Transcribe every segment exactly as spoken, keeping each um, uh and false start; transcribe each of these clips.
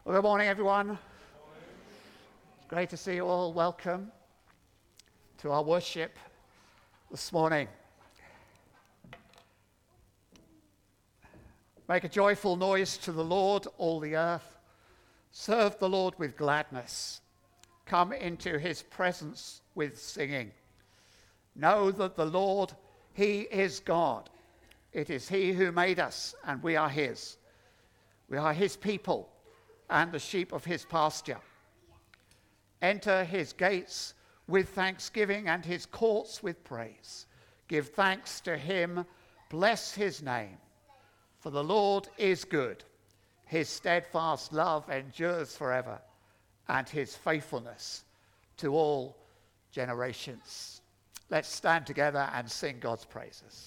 Well, good morning, everyone. It's great to see you all. Welcome to our worship this morning. Make a joyful noise to the Lord, all the earth. Serve the Lord with gladness. Come into his presence with singing. Know that the Lord, he is God. It is he who made us, and we are his. We are his people and the sheep of his pasture. Enter his gates with thanksgiving and his courts with praise. Give thanks to him, bless his name. For the Lord is good. His steadfast love endures forever, and his faithfulness to all generations. Let's stand together and sing God's praises.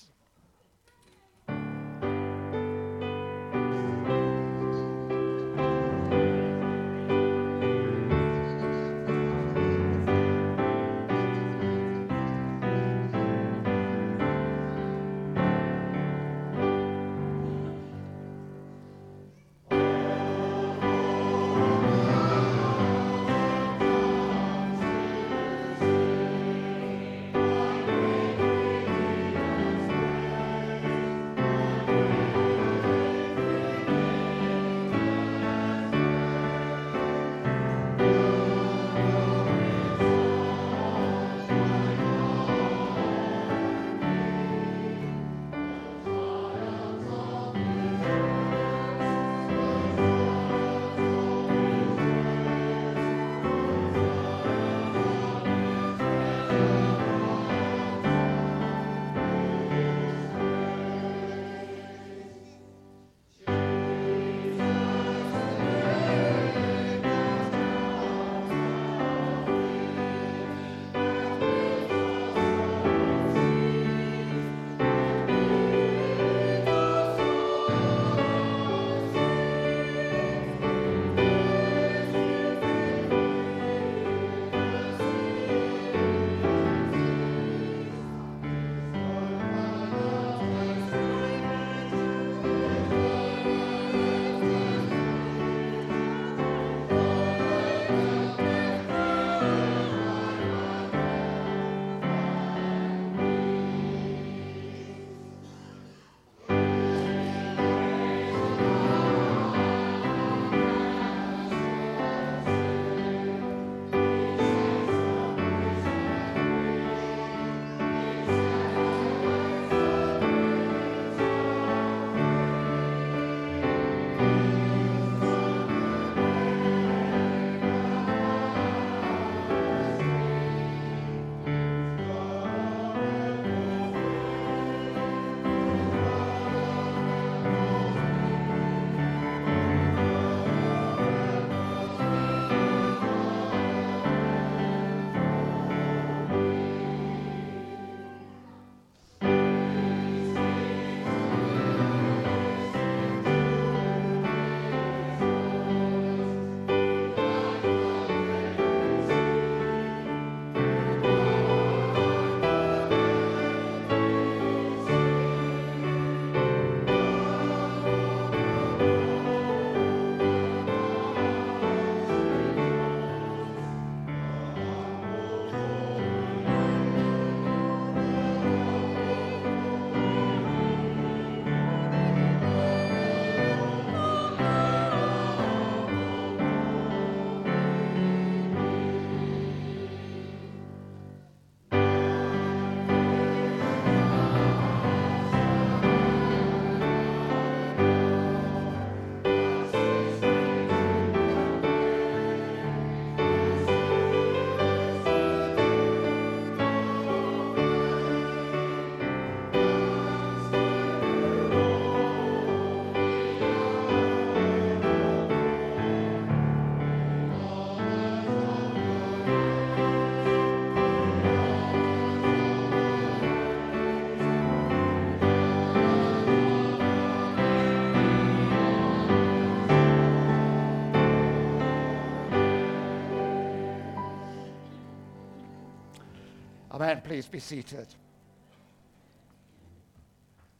Amen. Please be seated.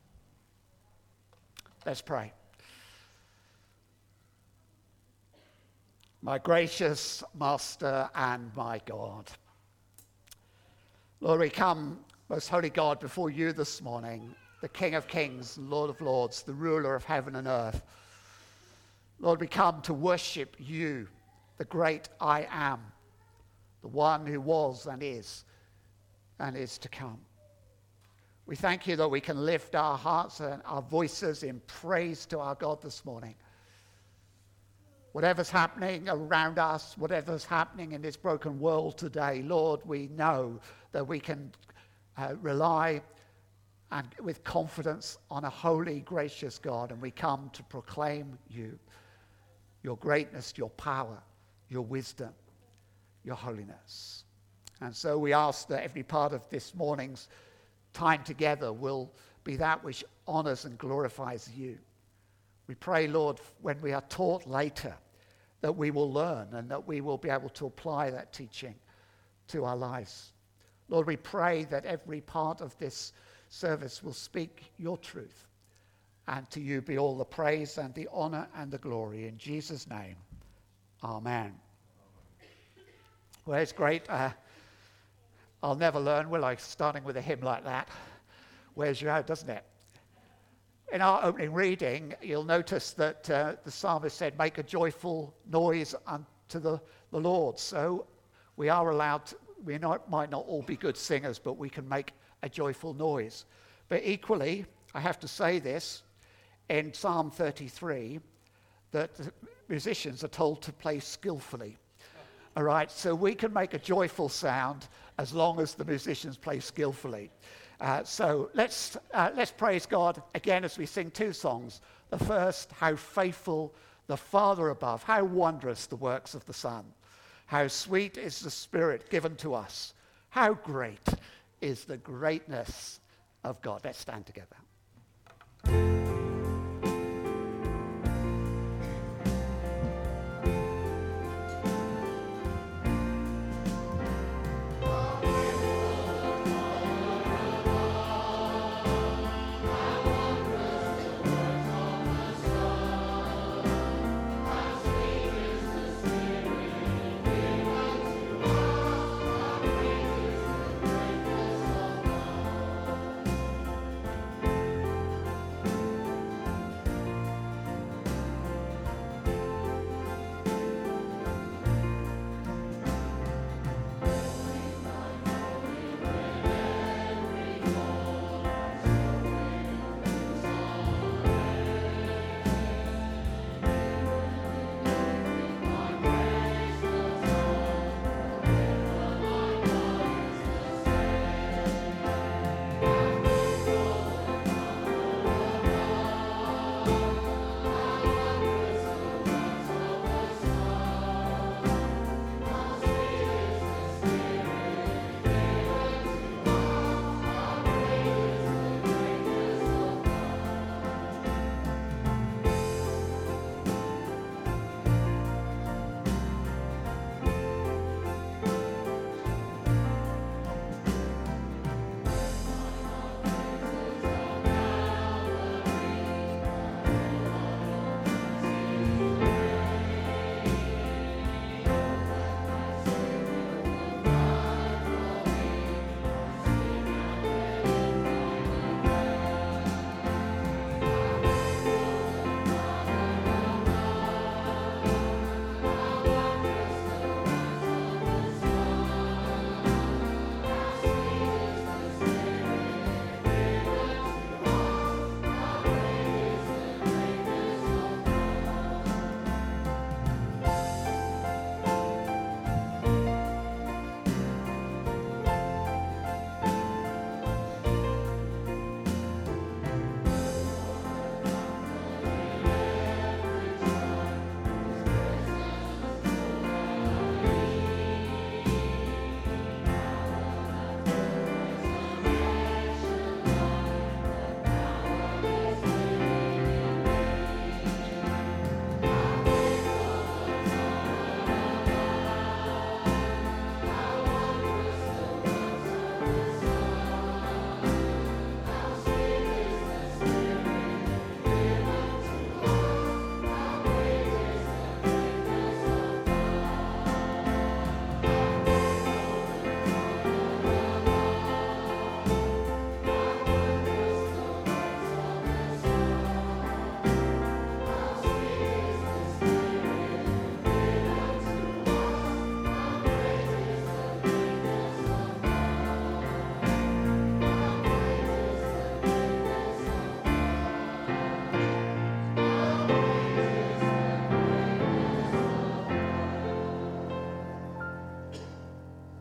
Let's pray. My gracious Master and my God. Lord, we come, most holy God, before you this morning, the King of Kings and Lord of Lords, the ruler of heaven and earth. Lord, we come to worship you, the great I am, the one who was and is and is to come. We thank you that we can lift our hearts and our voices in praise to our God this morning. Whatever's happening around us, whatever's happening in this broken world today, Lord, we know that we can uh, rely and with confidence on a holy, gracious God, and we come to proclaim you, your greatness, your power, your wisdom, your holiness. And so we ask that every part of this morning's time together will be that which honors and glorifies you. We pray, Lord, when we are taught later, that we will learn and that we will be able to apply that teaching to our lives. Lord, we pray that every part of this service will speak your truth, and to you be all the praise and the honor and the glory. In Jesus' name, amen. Well, it's great. Uh, I'll never learn, will I, starting with a hymn like that? Wears you out, doesn't it? In our opening reading, you'll notice that uh, the psalmist said, make a joyful noise unto the, the Lord. So we are allowed, to, we not, might not all be good singers, but we can make a joyful noise. But equally, I have to say this, in Psalm thirty-three, that the musicians are told to play skillfully. All right, so we can make a joyful sound as long as the musicians play skillfully. Uh, so let's uh, let's praise God again as we sing two songs. The first, how faithful the Father above, how wondrous the works of the Son, how sweet is the Spirit given to us, how great is the greatness of God. Let's stand together.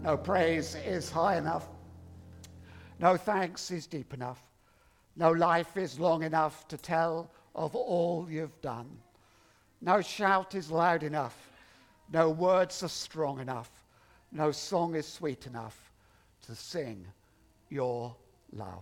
No praise is high enough. No thanks is deep enough. No life is long enough to tell of all you've done. No shout is loud enough. No words are strong enough. No song is sweet enough to sing your love.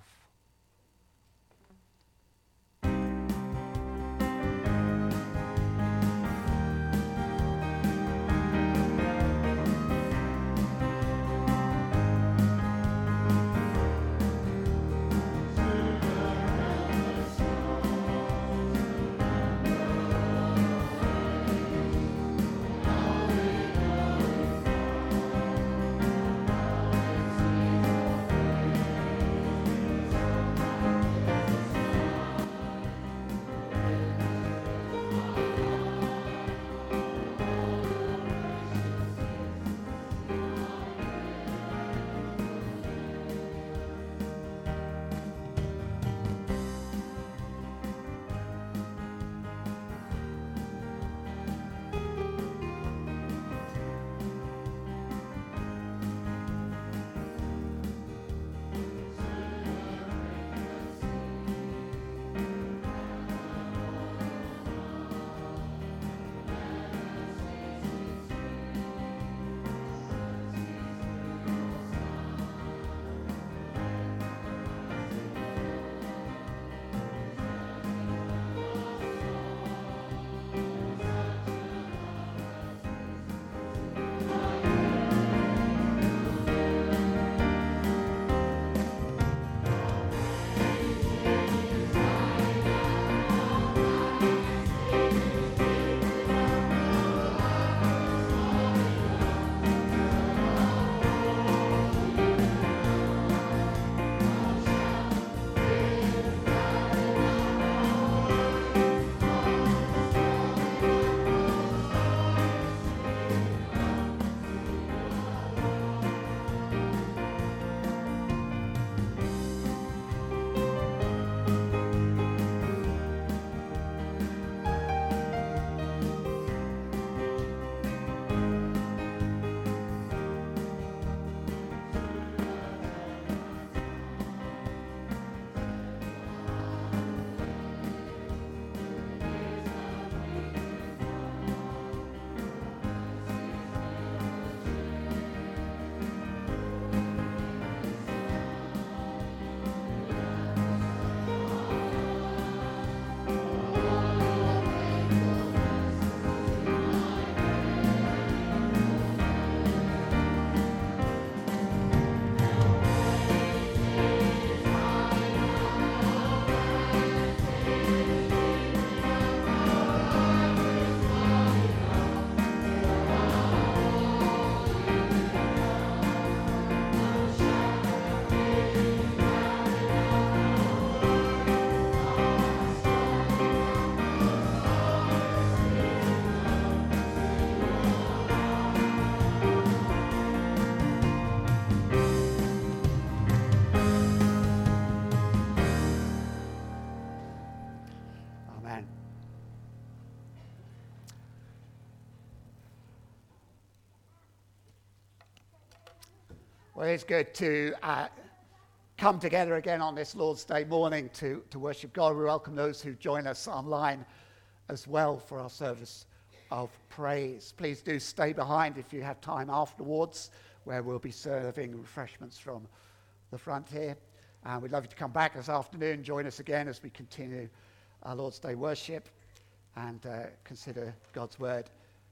Well, it's good to uh, come together again on this Lord's Day morning to, to worship God. We welcome those who join us online as well for our service of praise. Please do stay behind if you have time afterwards, where we'll be serving refreshments from the front here. And we'd love you to come back this afternoon, join us again as we continue our Lord's Day worship and uh, consider God's word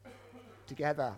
together.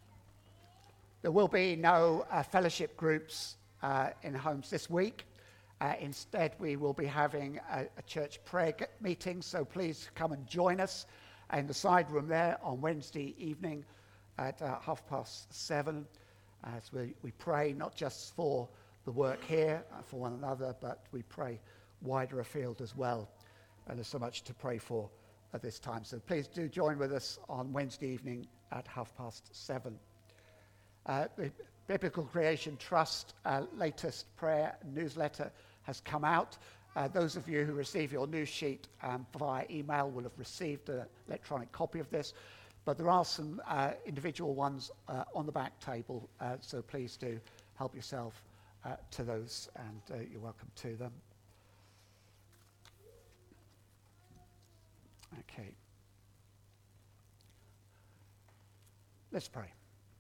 There will be no uh, fellowship groups uh, in homes this week. Uh, instead, we will be having a, a church prayer meeting, so please come and join us in the side room there on Wednesday evening at uh, half past seven as we, we pray not just for the work here, uh, for one another, but we pray wider afield as well. And there's so much to pray for at this time. So please do join with us on Wednesday evening at half past seven. Uh, the Biblical Creation Trust uh, latest prayer newsletter has come out. Uh, those of you who receive your news sheet um, via email will have received an electronic copy of this. But there are some uh, individual ones uh, on the back table, uh, so please do help yourself uh, to those, and uh, you're welcome to them. Okay. Let's pray.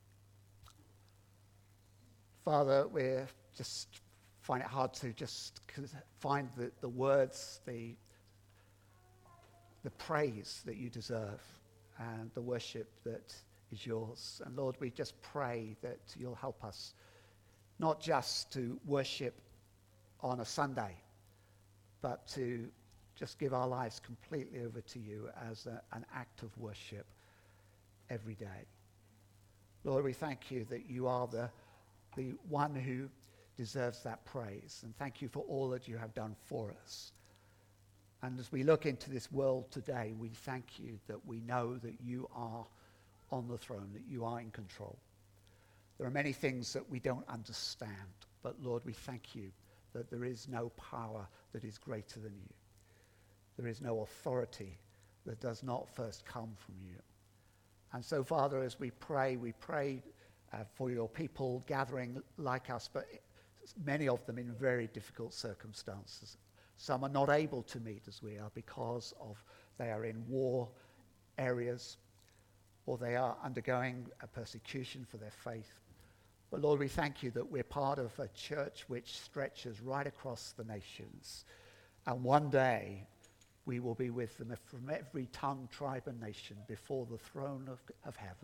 Father, we just find it hard to just find the, the words, the, the praise that you deserve, and the worship that is yours. And Lord, we just pray that you'll help us not just to worship on a Sunday, but to just give our lives completely over to you as a, an act of worship every day. Lord, we thank you that you are the, the one who deserves that praise. And thank you for all that you have done for us. And as we look into this world today, we thank you that we know that you are on the throne, that you are in control. There are many things that we don't understand, but Lord, we thank you that there is no power that is greater than you. There is no authority that does not first come from you. And so, Father, as we pray, we pray uh, for your people gathering like us, but many of them in very difficult circumstances. Some are not able to meet as we are because of they are in war areas, or they are undergoing a persecution for their faith. But Lord, we thank you that we're part of a church which stretches right across the nations. And one day we will be with them from every tongue, tribe, and nation before the throne of, of heaven,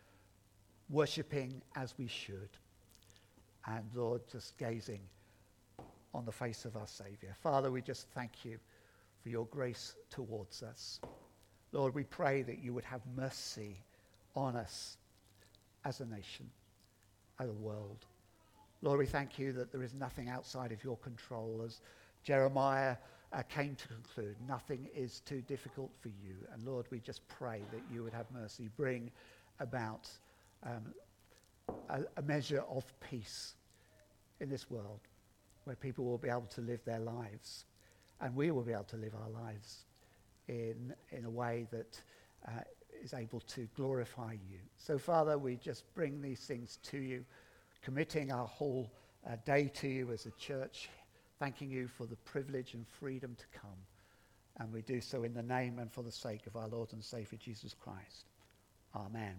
worshipping as we should. And Lord, just gazing on the face of our Savior. Father, we just thank you for your grace towards us. Lord, we pray that you would have mercy on us as a nation, as a world. Lord, we thank you that there is nothing outside of your control. As Jeremiah uh, came to conclude, nothing is too difficult for you. And Lord, we just pray that you would have mercy, bring about um, a, a measure of peace in this world, where people will be able to live their lives, and we will be able to live our lives in, in a way that uh, is able to glorify you. So, Father, we just bring these things to you, committing our whole uh, day to you as a church, thanking you for the privilege and freedom to come. And we do so in the name and for the sake of our Lord and Savior, Jesus Christ. Amen.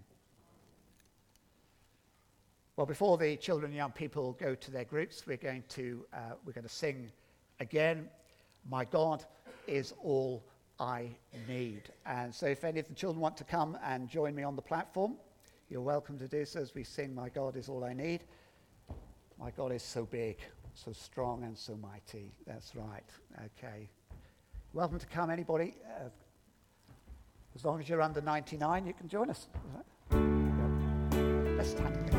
Well, before the children and young people go to their groups, we're going to uh, we're going to sing again, "My God is All I Need." And so if any of the children want to come and join me on the platform, you're welcome to do so as we sing "My God is All I Need." My God is so big, so strong, and so mighty. That's right. Okay. Welcome to come, anybody. Uh, as long as you're under ninety-nine, you can join us. Let's stand together.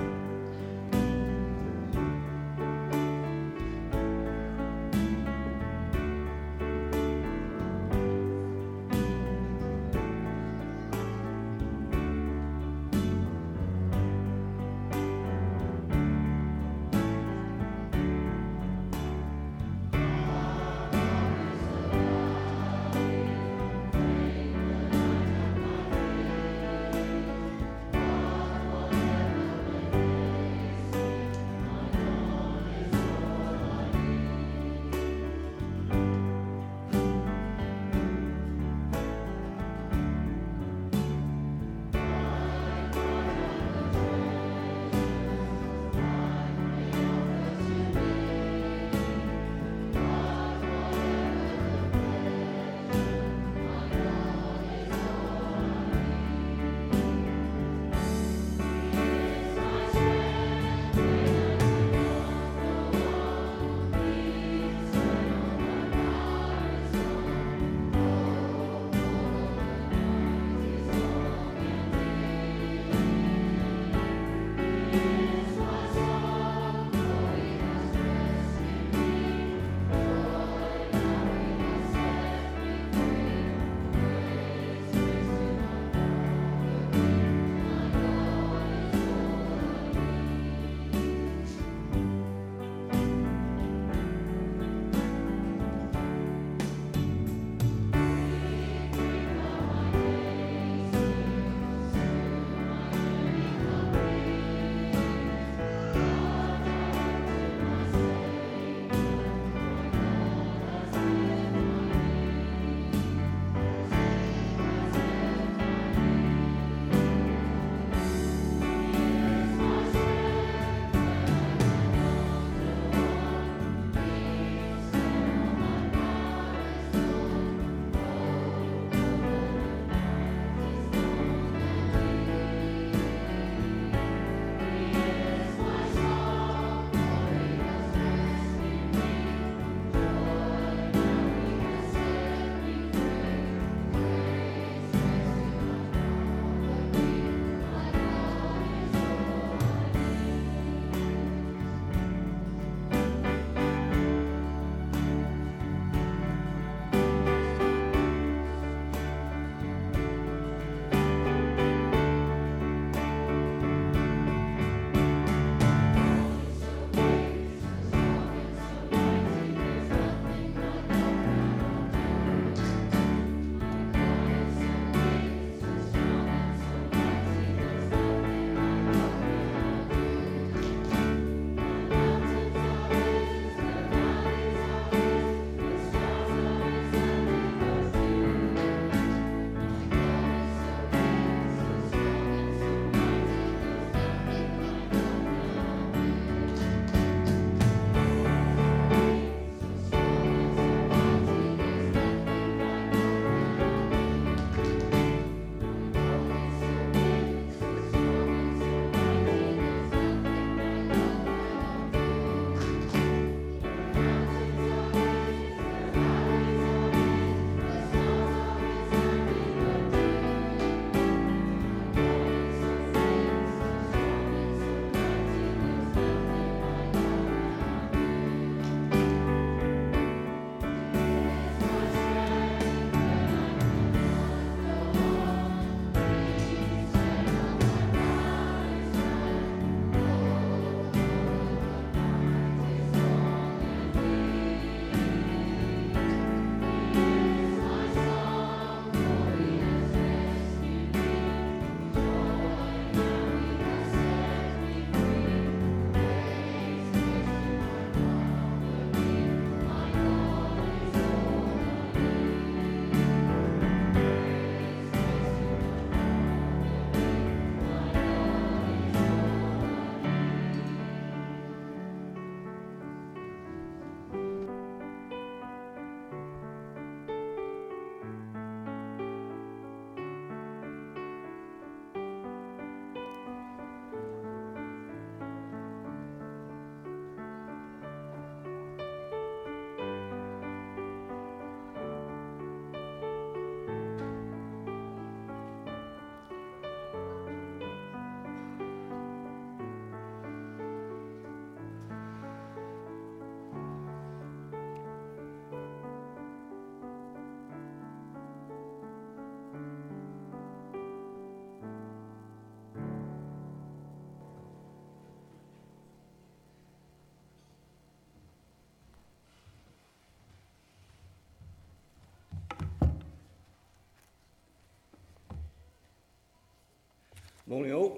Morning all.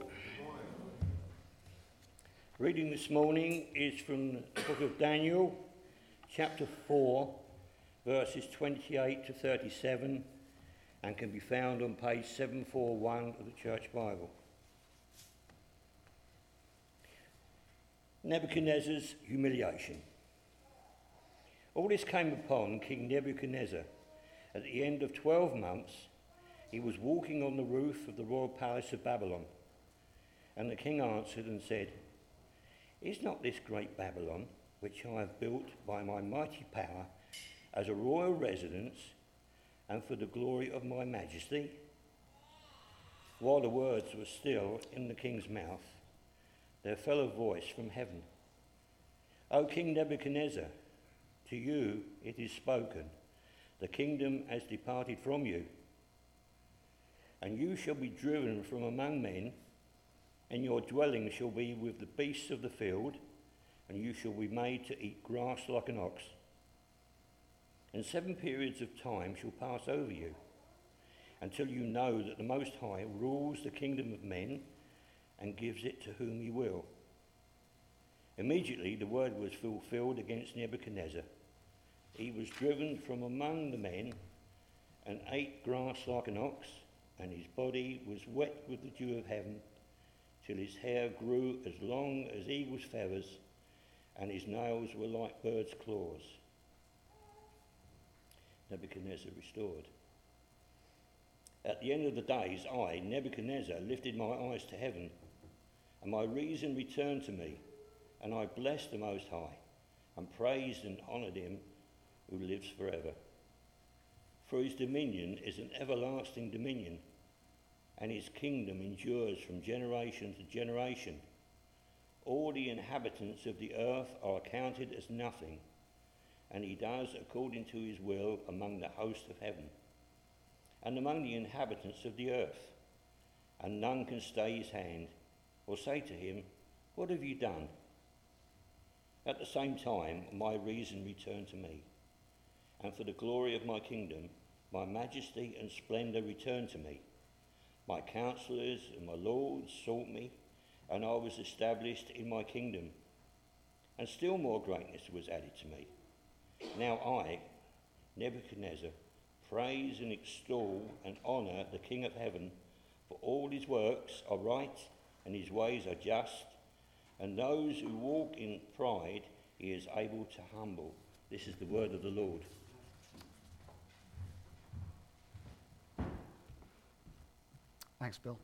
Reading this morning is from the book of Daniel, chapter four, verses twenty-eight to thirty-seven, and can be found on page seven forty-one of the Church Bible. Nebuchadnezzar's humiliation. All this came upon King Nebuchadnezzar. At the end of twelve months, he was walking on the roof of the royal palace of Babylon. And the king answered and said, "Is not this great Babylon, which I have built by my mighty power, as a royal residence, and for the glory of my majesty?" While the words were still in the king's mouth, there fell a voice from heaven. "O King Nebuchadnezzar, to you it is spoken, the kingdom has departed from you, and you shall be driven from among men, and your dwelling shall be with the beasts of the field, and you shall be made to eat grass like an ox. And seven periods of time shall pass over you, until you know that the Most High rules the kingdom of men and gives it to whom he will." Immediately the word was fulfilled against Nebuchadnezzar. He was driven from among the men and ate grass like an ox, and his body was wet with the dew of heaven, till his hair grew as long as eagle's feathers, and his nails were like birds' claws. Nebuchadnezzar restored. At the end of the days, I, Nebuchadnezzar, lifted my eyes to heaven, and my reason returned to me, and I blessed the Most High, and praised and honoured him who lives forever. For his dominion is an everlasting dominion, and his kingdom endures from generation to generation. All the inhabitants of the earth are accounted as nothing, and he does according to his will among the host of heaven, and among the inhabitants of the earth, and none can stay his hand, or say to him, "What have you done?" At the same time, my reason returned to me, and for the glory of my kingdom, my majesty and splendour returned to me. My counsellors and my lords sought me, and I was established in my kingdom, and still more greatness was added to me. Now I, Nebuchadnezzar, praise and extol and honour the King of heaven, for all his works are right and his ways are just, and those who walk in pride he is able to humble. This is the word of the Lord. Thanks, Bill.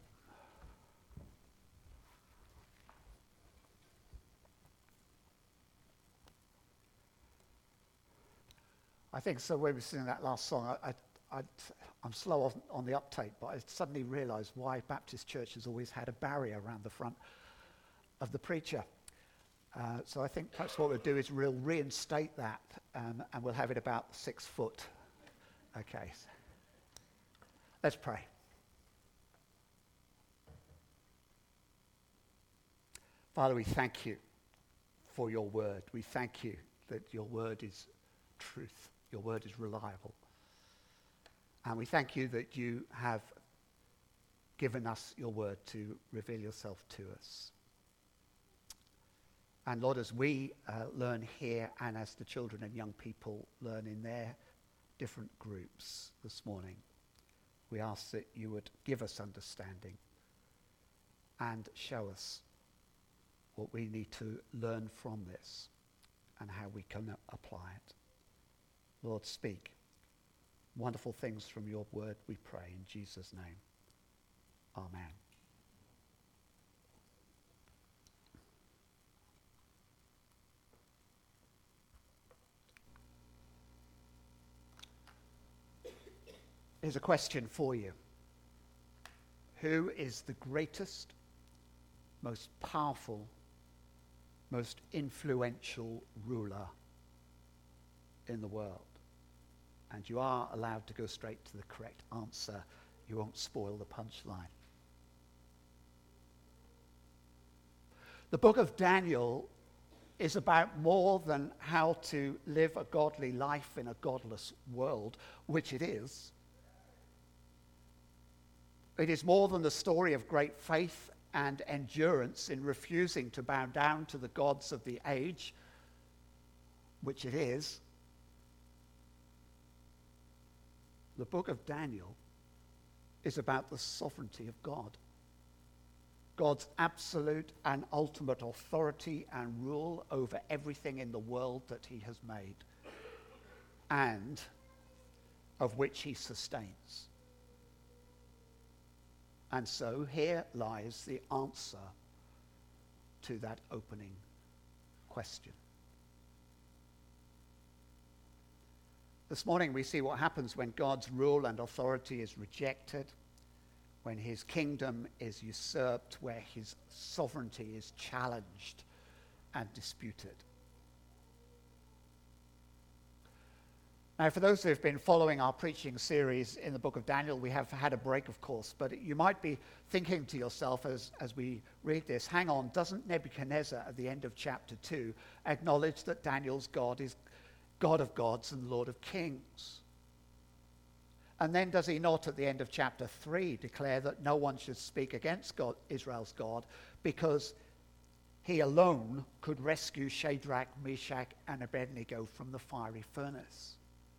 I think so. When we were singing that last song, I, I, I, I'm slow on, on the uptake, but I suddenly realised why Baptist Church has always had a barrier around the front of the preacher. Uh, so I think perhaps what we'll do is we'll reinstate that, um, and we'll have it about six foot. Okay. Let's pray. Father, we thank you for your word. We thank you that your word is truth. Your word is reliable. And we thank you that you have given us your word to reveal yourself to us. And Lord, as we uh, learn here, and as the children and young people learn in their different groups this morning, we ask that you would give us understanding and show us what we need to learn from this and how we can apply it. Lord, speak wonderful things from your word, we pray in Jesus' name. Amen. Here's a question for you. Who is the greatest, most powerful, most influential ruler in the world? And you are allowed to go straight to the correct answer. You won't spoil the punchline. The book of Daniel is about more than how to live a godly life in a godless world, which it is. It is more than the story of great faith and endurance in refusing to bow down to the gods of the age, which it is. The book of Daniel is about the sovereignty of God. God's absolute and ultimate authority and rule over everything in the world that he has made and of which he sustains. And so here lies the answer to that opening question. This morning we see what happens when God's rule and authority is rejected, when his kingdom is usurped, where his sovereignty is challenged and disputed. Now, for those who have been following our preaching series in the book of Daniel, we have had a break, of course, but you might be thinking to yourself as, as we read this, hang on, doesn't Nebuchadnezzar at the end of chapter two acknowledge that Daniel's God is God of gods and Lord of kings? And then does he not at the end of chapter three declare that no one should speak against God, Israel's God, because he alone could rescue Shadrach, Meshach, and Abednego from the fiery furnace?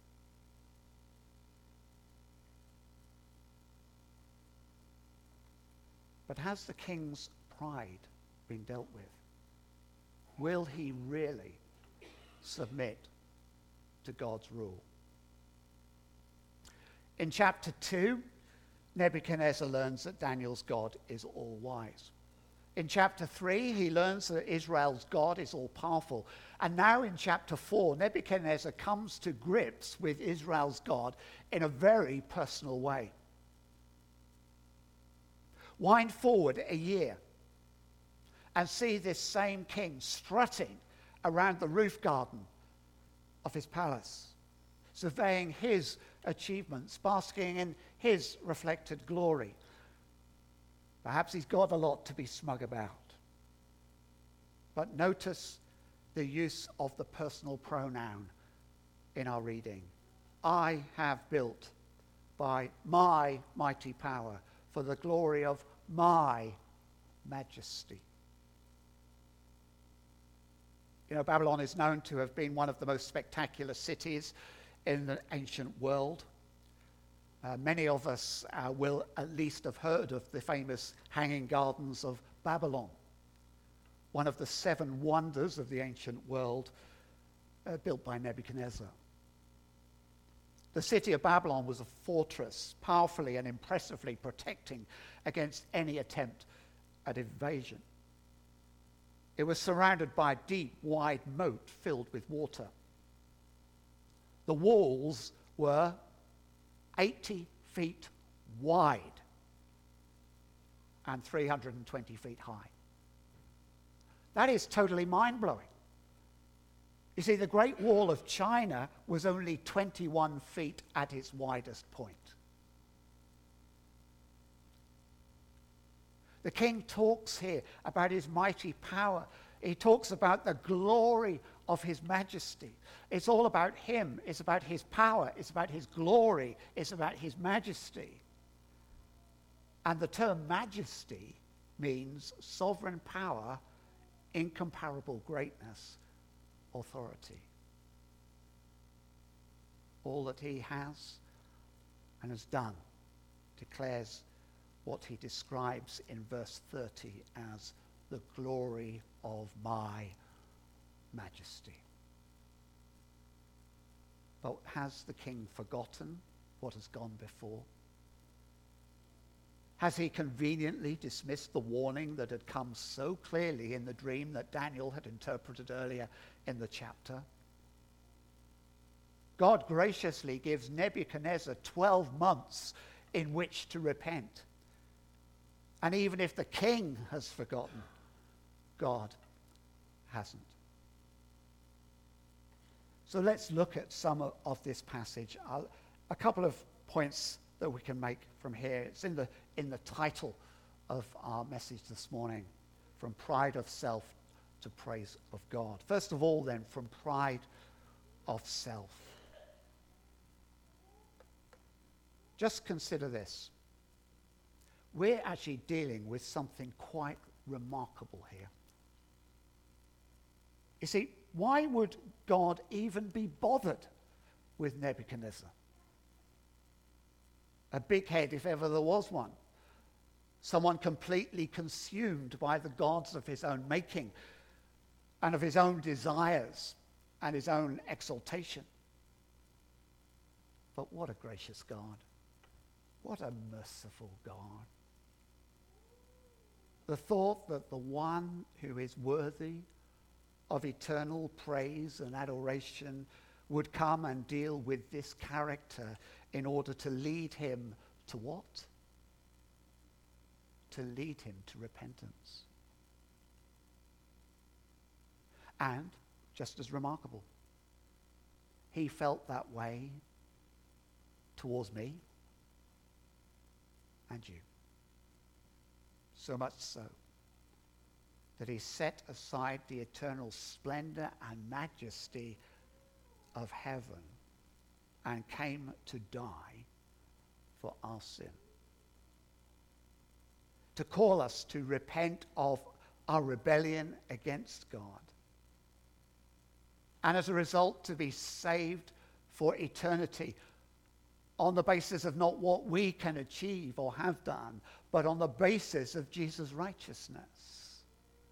But has the king's pride been dealt with? Will he really submit to God's rule? In chapter two, Nebuchadnezzar learns that Daniel's God is all-wise. In chapter three, he learns that Israel's God is all-powerful. And now in chapter four, Nebuchadnezzar comes to grips with Israel's God in a very personal way. Wind forward a year and see this same king strutting around the roof garden of his palace, surveying his achievements, basking in his reflected glory. Perhaps he's got a lot to be smug about. But notice the use of the personal pronoun in our reading. I have built by my mighty power for the glory of my majesty. You know, Babylon is known to have been one of the most spectacular cities in the ancient world. Uh, many of us uh, will at least have heard of the famous Hanging Gardens of Babylon, one of the seven wonders of the ancient world, uh, built by Nebuchadnezzar. The city of Babylon was a fortress, powerfully and impressively protecting against any attempt at invasion. It was surrounded by a deep, wide moat filled with water. The walls were eighty feet wide and three hundred twenty feet high. That is totally mind-blowing. You see, the Great Wall of China was only twenty-one feet at its widest point. The king talks here about his mighty power. He talks about the glory of his majesty. It's all about him. It's about his power. It's about his glory. It's about his majesty. And the term majesty means sovereign power, incomparable greatness, authority. All that he has and has done declares what he describes in verse thirty as the glory of my majesty. But has the king forgotten what has gone before? Has he conveniently dismissed the warning that had come so clearly in the dream that Daniel had interpreted earlier in the chapter? God graciously gives Nebuchadnezzar twelve months in which to repent. And even if the king has forgotten, God hasn't. So let's look at some of, of this passage. I'll, a couple of points that we can make from here. It's in the, in the title of our message this morning, From Pride of Self to Praise of God. First of all, then, from pride of self. Just consider this. we're actually dealing with something quite remarkable here. You see, why would God even be bothered with Nebuchadnezzar? A big head, if ever there was one. Someone completely consumed by the gods of his own making and of his own desires and his own exaltation. But what a gracious God. What a merciful God. The thought that the one who is worthy of eternal praise and adoration would come and deal with this character in order to lead him to what? To lead him to repentance. And, just as remarkable, he felt that way towards me and you. So much so that he set aside the eternal splendor and majesty of heaven and came to die for our sin. To call us to repent of our rebellion against God. And as a result, to be saved for eternity on the basis of not what we can achieve or have done, but on the basis of Jesus' righteousness.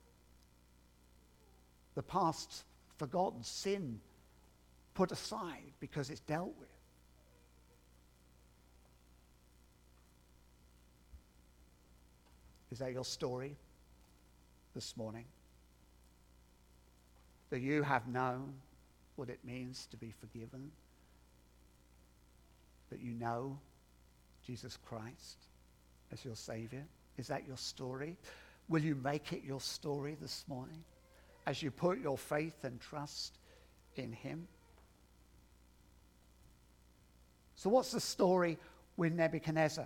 The past forgotten sin put aside because it's dealt with. Is that your story this morning? That you have known what it means to be forgiven? That you know Jesus Christ as your Savior? Is that your story? Will you make it your story this morning as you put your faith and trust in him? So what's the story with Nebuchadnezzar?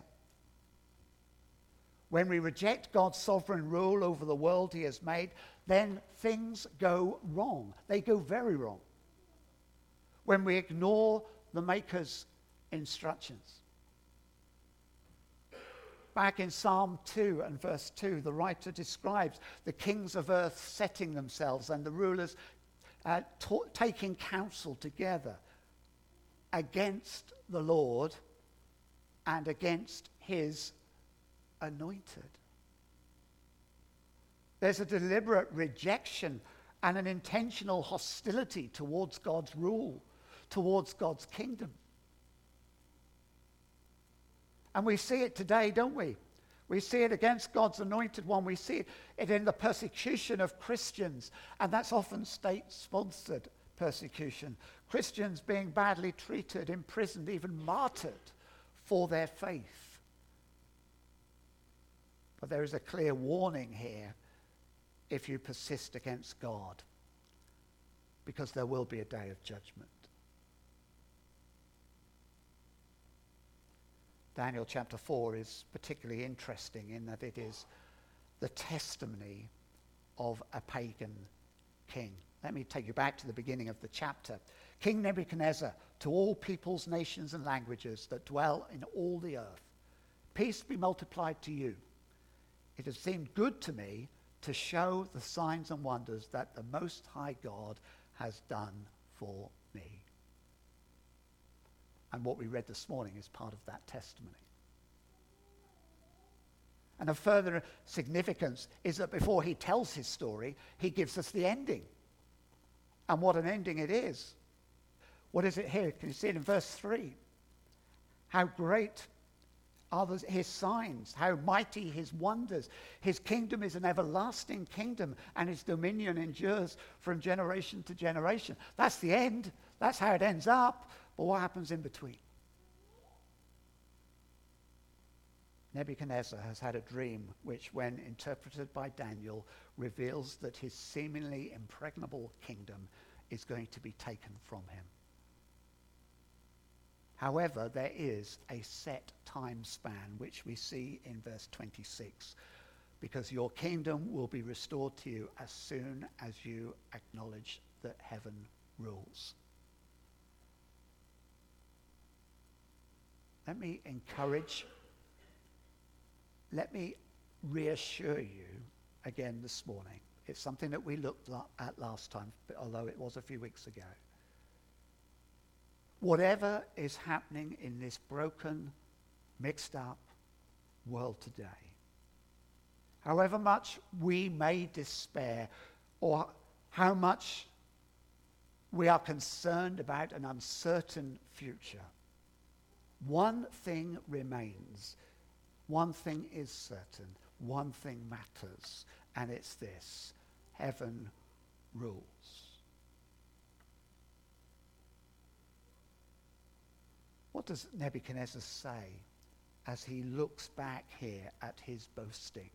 When we reject God's sovereign rule over the world he has made, then things go wrong. They go very wrong. When we ignore the Maker's instructions. Back in Psalm two and verse two, the writer describes the kings of earth setting themselves and the rulers uh, ta- taking counsel together against the Lord and against his anointed. There's a deliberate rejection and an intentional hostility towards God's rule, towards God's kingdom. And we see it today, don't we? We see it against God's anointed one. We see it in the persecution of Christians, and that's often state-sponsored persecution. Christians being badly treated, imprisoned, even martyred for their faith. But there is a clear warning here if you persist against God, because there will be a day of judgment. Daniel chapter four is particularly interesting in that it is the testimony of a pagan king. Let me take you back to the beginning of the chapter. King Nebuchadnezzar, to all peoples, nations, and languages that dwell in all the earth, peace be multiplied to you. It has seemed good to me to show the signs and wonders that the Most High God has done for me. And what we read this morning is part of that testimony. And of further significance is that before he tells his story, he gives us the ending. And what an ending it is. What is it here? Can you see it in verse three? How great are his signs, how mighty his wonders. His kingdom is an everlasting kingdom, and his dominion endures from generation to generation. That's the end. That's how it ends up. But what happens in between? Nebuchadnezzar has had a dream which, when interpreted by Daniel, reveals that his seemingly impregnable kingdom is going to be taken from him. However, there is a set time span which we see in verse twenty-six, because your kingdom will be restored to you as soon as you acknowledge that heaven rules. Let me encourage let me reassure you again this morning. It's something that we looked at last time, but although it was a few weeks ago. Whatever is happening in this broken, mixed up world today, however much we may despair or how much we are concerned about an uncertain future, one thing remains. One thing is certain. One thing matters. And it's this: heaven rules. What does Nebuchadnezzar say as he looks back here at his boasting?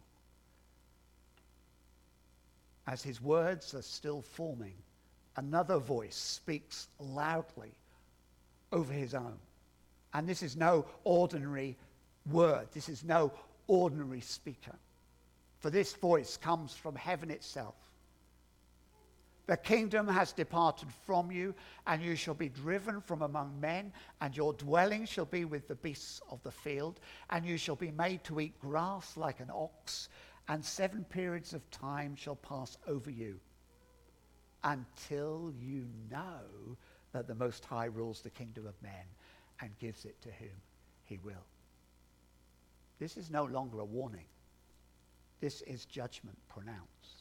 As his words are still forming, another voice speaks loudly over his own. And this is no ordinary word. This is no ordinary speaker. For this voice comes from heaven itself. The kingdom has departed from you, and you shall be driven from among men, and your dwelling shall be with the beasts of the field, and you shall be made to eat grass like an ox, and seven periods of time shall pass over you, until you know that the Most High rules the kingdom of men and gives it to whom he will. This is no longer a warning. This is judgment pronounced.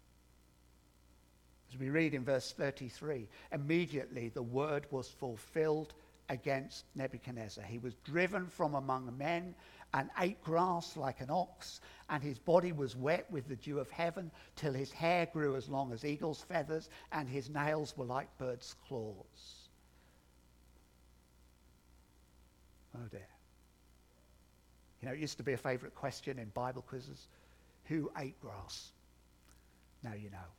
As we read in verse thirty-three, immediately the word was fulfilled against Nebuchadnezzar. He was driven from among men and ate grass like an ox, and his body was wet with the dew of heaven till his hair grew as long as eagle's feathers, and his nails were like birds' claws. Oh dear. You know, it used to be a favorite question in Bible quizzes. Who ate grass? Now you know.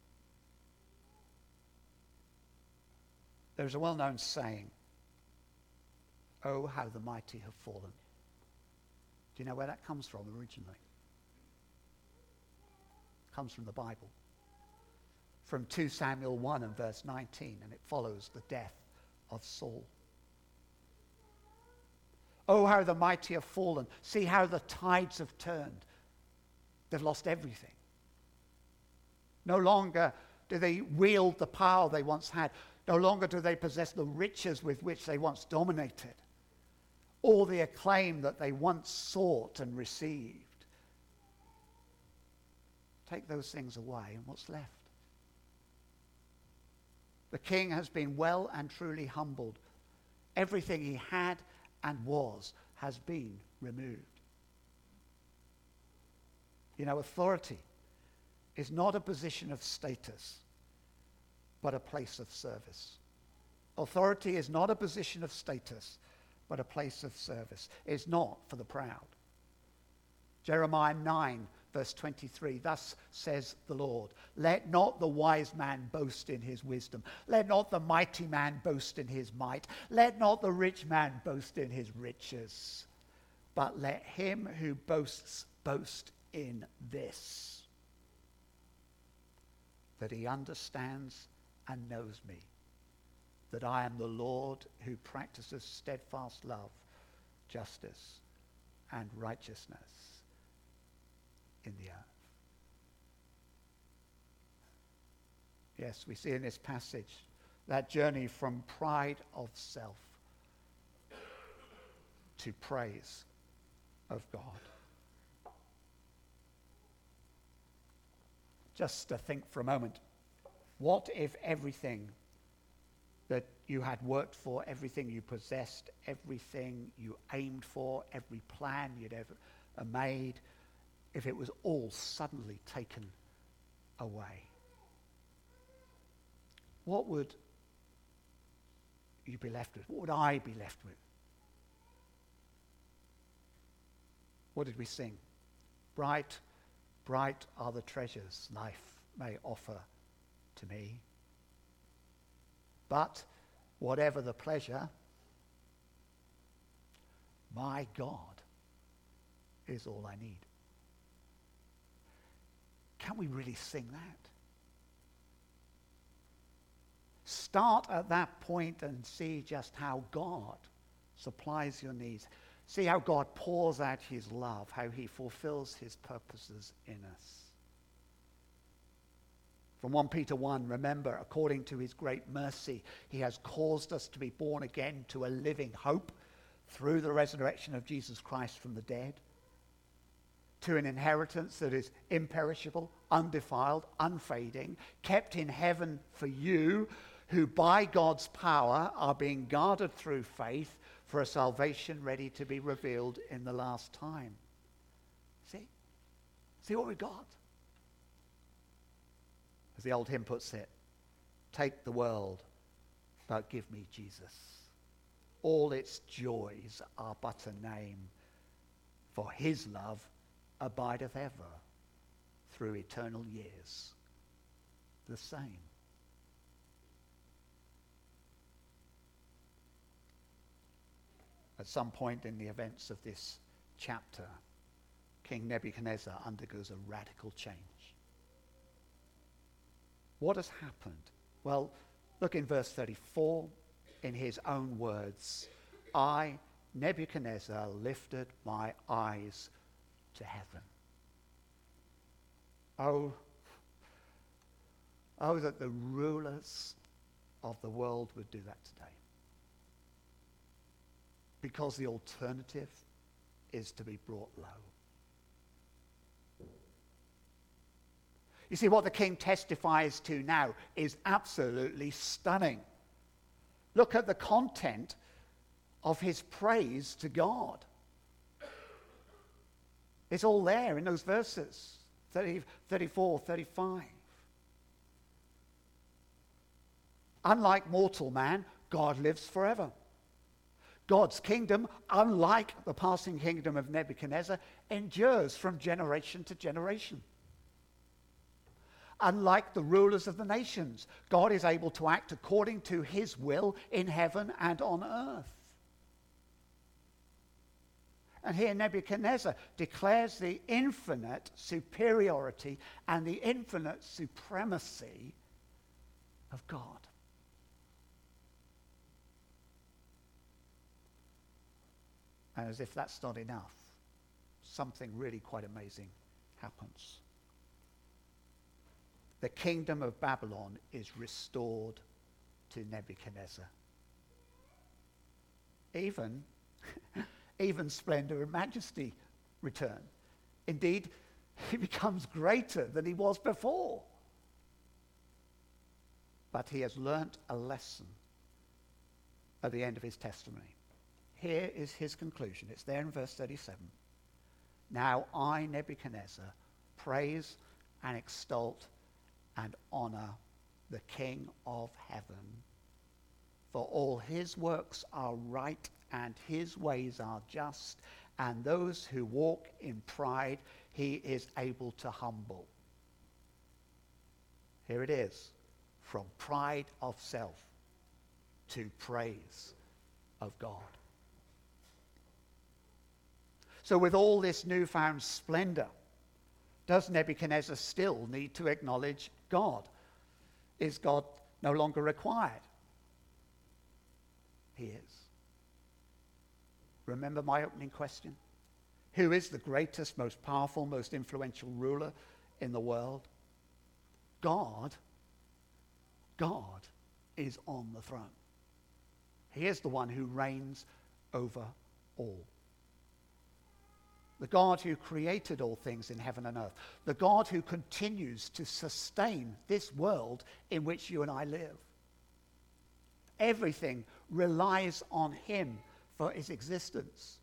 There's a well-known saying, "Oh, how the mighty have fallen." Do you know where that comes from originally? It comes from the Bible. From Second Samuel one and verse nineteen, and it follows the death of Saul. Oh, how the mighty have fallen. See how the tides have turned. They've lost everything. No longer do they wield the power they once had. No longer do they possess the riches with which they once dominated, or the acclaim that they once sought and received. Take those things away, and what's left? The king has been well and truly humbled. Everything he had and was has been removed. You know, authority is not a position of status, but a place of service. Authority is not a position of status, but a place of service. It's not for the proud. Jeremiah nine, verse twenty-three, thus says the Lord, let not the wise man boast in his wisdom. Let not the mighty man boast in his might. Let not the rich man boast in his riches. But let him who boasts boast in this, that he understands and knows me, that I am the Lord who practices steadfast love, justice, and righteousness in the earth. Yes, we see in this passage that journey from pride of self to praise of God. Just to think for a moment, what if everything that you had worked for, everything you possessed, everything you aimed for, every plan you'd ever made, if it was all suddenly taken away? What would you be left with? What would I be left with? What did we sing? Bright, bright are the treasures life may offer to me. But whatever the pleasure, my God is all I need. Can we really sing that? Start at that point and see just how God supplies your needs. See how God pours out his love, how he fulfills his purposes in us. From First Peter one, remember, according to his great mercy, he has caused us to be born again to a living hope through the resurrection of Jesus Christ from the dead, to an inheritance that is imperishable, undefiled, unfading, kept in heaven for you, who by God's power are being guarded through faith for a salvation ready to be revealed in the last time. See? See what we've got? As the old hymn puts it, take the world, but give me Jesus. All its joys are but a name, for his love abideth ever through eternal years the same. At some point in the events of this chapter, King Nebuchadnezzar undergoes a radical change. What has happened? Well, look in verse thirty-four, in his own words, I, Nebuchadnezzar, lifted my eyes to heaven. Oh, oh, that the rulers of the world would do that today. Because the alternative is to be brought low. You see, what the king testifies to now is absolutely stunning. Look at the content of his praise to God. It's all there in those verses, thirty, thirty-four, thirty-five. Unlike mortal man, God lives forever. God's kingdom, unlike the passing kingdom of Nebuchadnezzar, endures from generation to generation. Unlike the rulers of the nations, God is able to act according to his will in heaven and on earth. And here Nebuchadnezzar declares the infinite superiority and the infinite supremacy of God. And as if that's not enough, something really quite amazing happens. The kingdom of Babylon is restored to Nebuchadnezzar. Even, even splendor and majesty return. Indeed, he becomes greater than he was before. But he has learnt a lesson at the end of his testimony. Here is his conclusion. It's there in verse thirty-seven. Now I, Nebuchadnezzar, praise and extol and honor the King of heaven. For all his works are right and his ways are just, and those who walk in pride he is able to humble. Here it is, from pride of self to praise of God. So with all this newfound splendor, does Nebuchadnezzar still need to acknowledge God? Is God no longer required? He is. Remember my opening question? Who is the greatest, most powerful, most influential ruler in the world? God. God is on the throne. He is the one who reigns over all. The God who created all things in heaven and earth. The God who continues to sustain this world in which you and I live. Everything relies on him for its existence.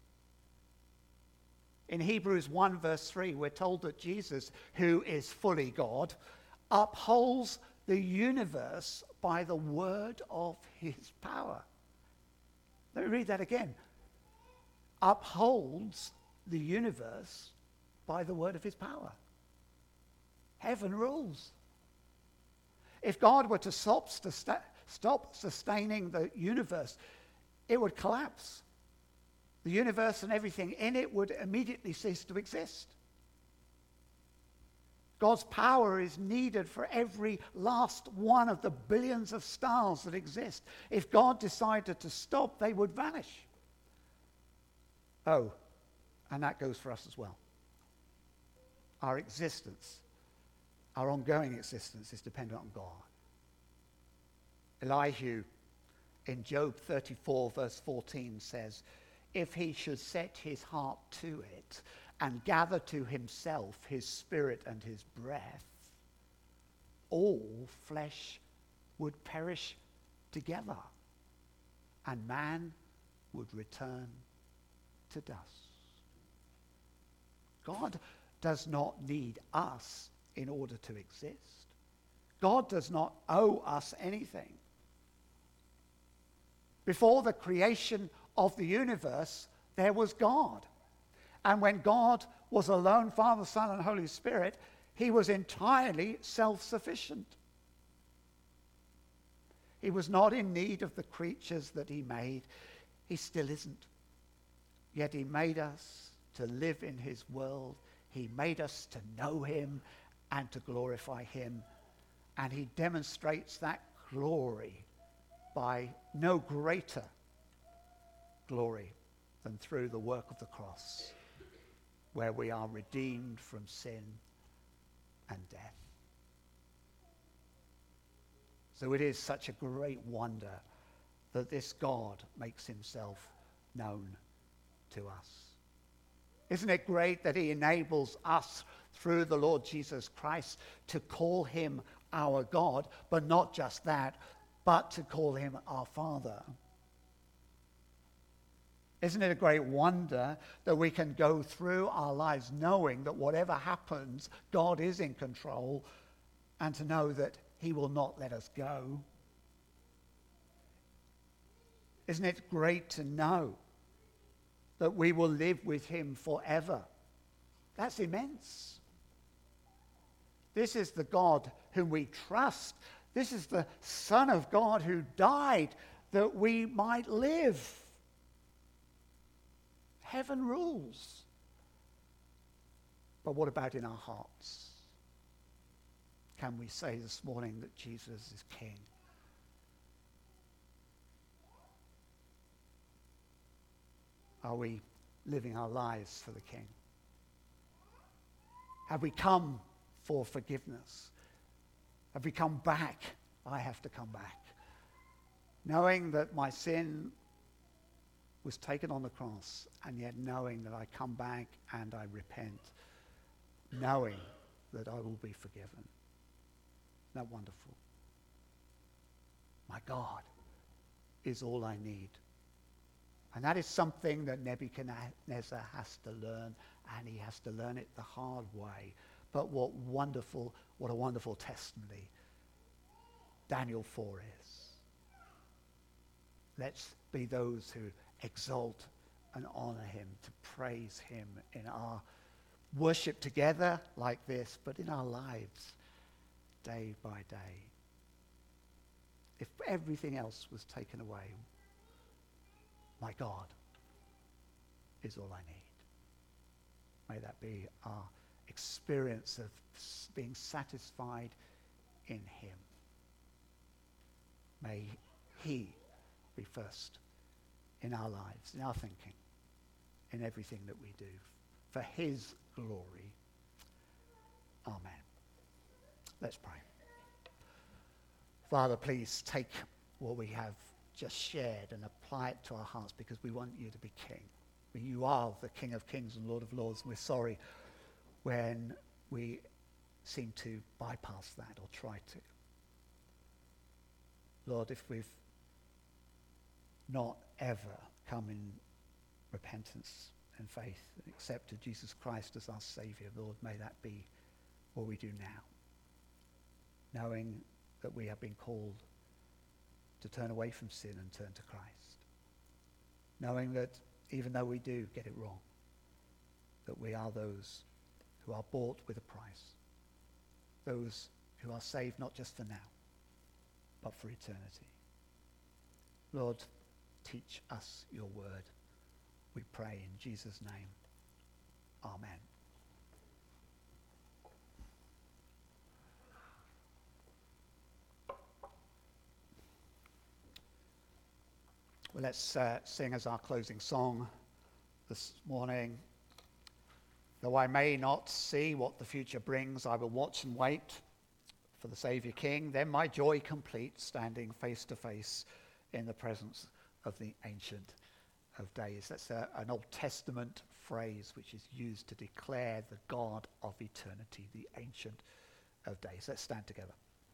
In Hebrews one verse three, we're told that Jesus, who is fully God, upholds the universe by the word of his power. Let me read that again. Upholds the universe by the word of his power. Heaven rules. If God were to stop, stop sustaining the universe, it would collapse. The universe and everything in it would immediately cease to exist. God's power is needed for every last one of the billions of stars that exist. If God decided to stop, they would vanish. Oh, and that goes for us as well. Our existence, our ongoing existence is dependent on God. Elihu in Job thirty-four verse fourteen says, if he should set his heart to it and gather to himself his spirit and his breath, all flesh would perish together, and man would return to dust. God does not need us in order to exist. God does not owe us anything. Before the creation of the universe, there was God. And when God was alone, Father, Son, and Holy Spirit, he was entirely self-sufficient. He was not in need of the creatures that he made. He still isn't. Yet he made us to live in his world. He made us to know him and to glorify him. And he demonstrates that glory by no greater glory than through the work of the cross, where we are redeemed from sin and death. So it is such a great wonder that this God makes himself known to us. Isn't it great that he enables us through the Lord Jesus Christ to call him our God, but not just that, but to call him our Father? Isn't it a great wonder that we can go through our lives knowing that whatever happens, God is in control, and to know that he will not let us go? Isn't it great to know that we will live with him forever? That's immense. This is the God whom we trust. This is the Son of God who died that we might live. Heaven rules. But what about in our hearts? Can we say this morning that Jesus is King? Are we living our lives for the King? Have we come for forgiveness? Have we come back? I have to come back. Knowing that my sin was taken on the cross, and yet knowing that I come back and I repent, knowing that I will be forgiven. Isn't that wonderful? My God is all I need. And that is something that Nebuchadnezzar has to learn, and he has to learn it the hard way. But what wonderful, what a wonderful testimony Daniel four is. Let's be those who exalt and honor him, to praise him in our worship together like this, but in our lives day by day. If everything else was taken away, my God is all I need. May that be our experience of being satisfied in him. May he be first in our lives, in our thinking, in everything that we do, for his glory. Amen. Let's pray. Father, please take what we have just shared and apply it to our hearts, because we want you to be King. You are the King of Kings and Lord of Lords, and we're sorry when we seem to bypass that or try to. Lord, if we've not ever come in repentance and faith and accepted Jesus Christ as our Savior, Lord, may that be what we do now, knowing that we have been called to turn away from sin and turn to Christ, knowing that even though we do get it wrong, that we are those who are bought with a price, those who are saved not just for now, but for eternity. Lord, teach us your word, we pray in Jesus' name. Amen. Well, let's uh, sing as our closing song, this morning. Though I may not see what the future brings, I will watch and wait for the Saviour King. Then my joy complete, standing face to face in the presence of the Ancient of Days. That's a, an Old Testament phrase which is used to declare the God of eternity, the Ancient of Days. Let's stand together.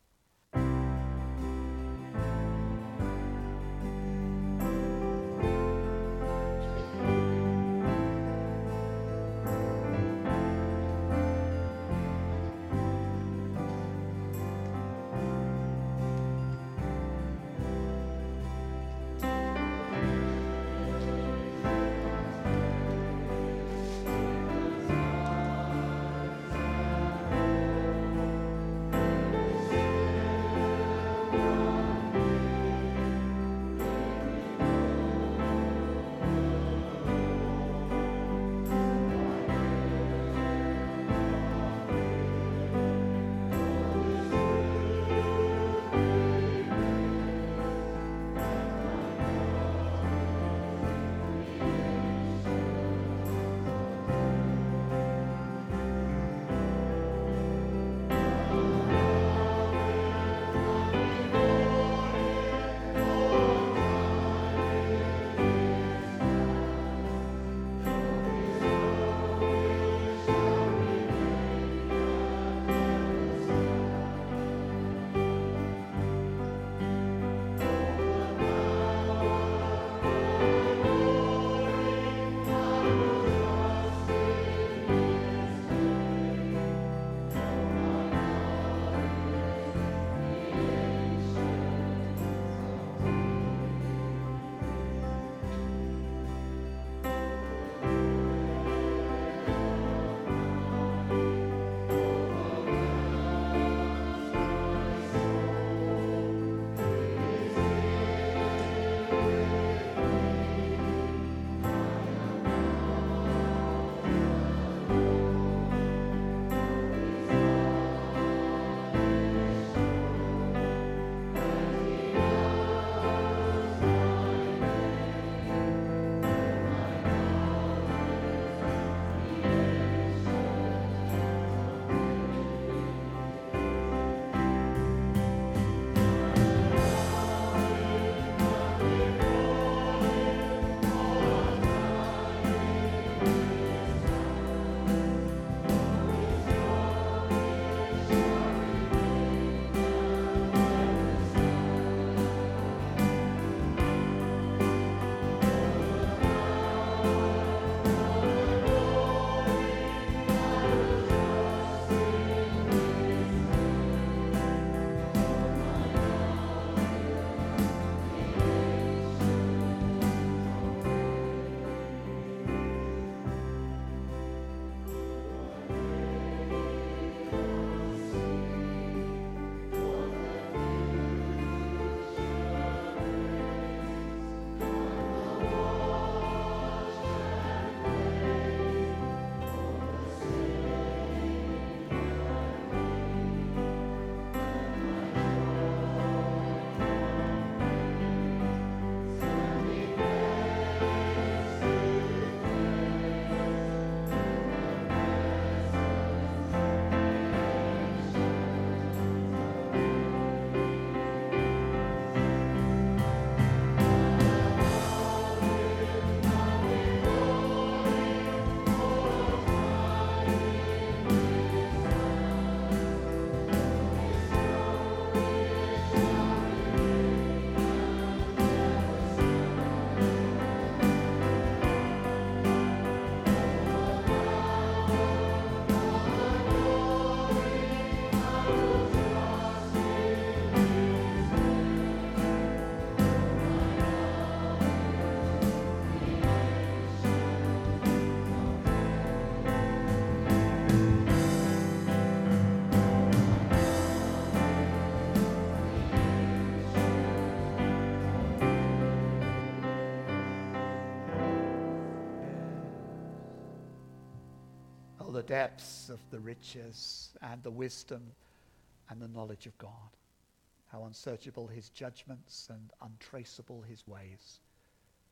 The depths of the riches and the wisdom and the knowledge of God. How unsearchable his judgments and untraceable his ways.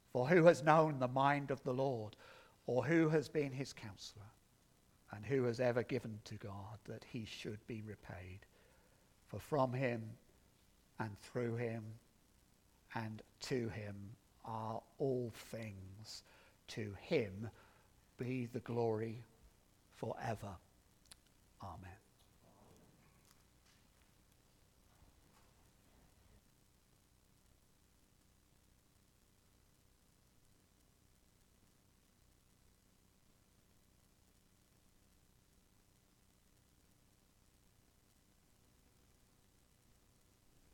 For who has known the mind of the Lord, or who has been his counselor, and who has ever given to God that he should be repaid? For from him and through him and to him are all things. To him be the glory forever. Amen.